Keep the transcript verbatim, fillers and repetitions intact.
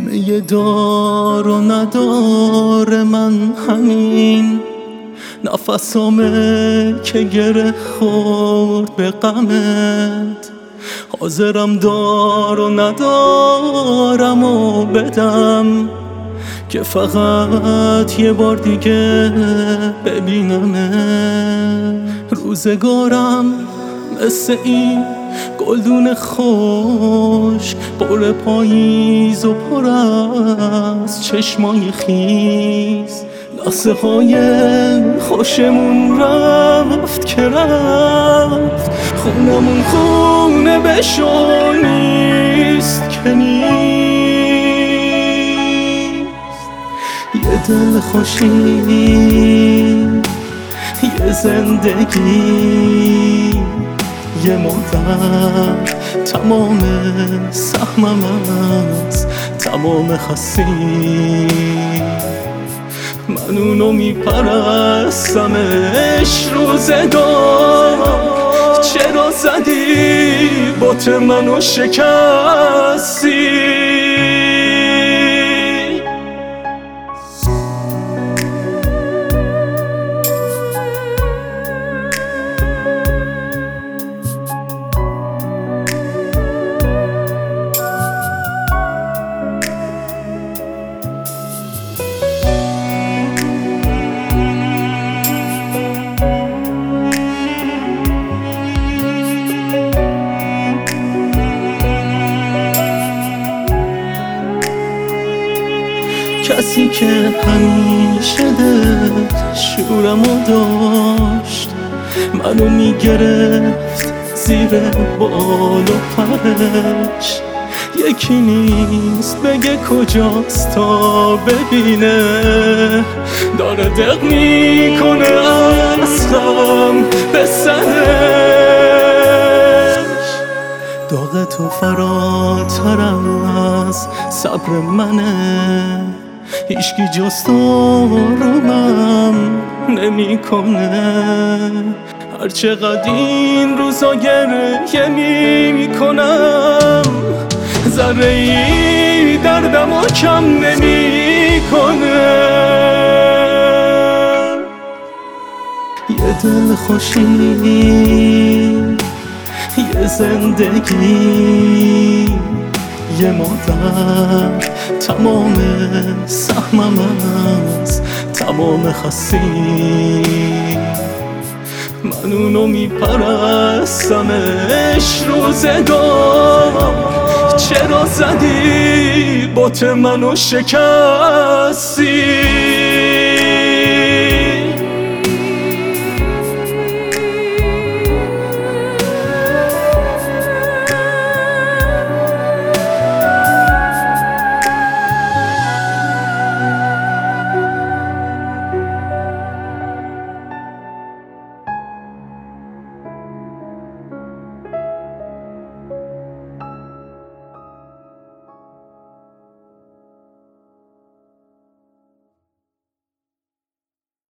همه دار و ندار من همین نفسامه که گره خورد به غمت. حاضرم دار و ندارم و بدم که فقط یه بار دیگه ببینمت. روزگارم مثل این گلدون خوش پر پاییز و پر از چشمای خیز. لحظه های خوشمون رفت که رفت، خونمون خونه بشو نیست که نیست. یه دل خوشی، یه زندگی، یه مادر، تمام سهمم از تمام خستی. من اونو میپرستمش روزگار، چرا زدی بات منو شکستی؟ کسی که همیشه دل شورمو داشت، منو میگرفت زیر بال و پرش. یکی نیست بگه کجاست تا ببینه، داره دق میکنه از غم به سرش. داغ تو فراتر از صبر منه، هیچکی جز تو رومم نمی کنه. هرچقدر این روزا گریه می کنم، ذره ای دردمو کم نمی کنه. یه دل خوشی، یه زندگی، یه مادر، تمام سهمم از تمام خستی. من اونو میپرستمش روزگار، چرا زدی بات منو شکستی؟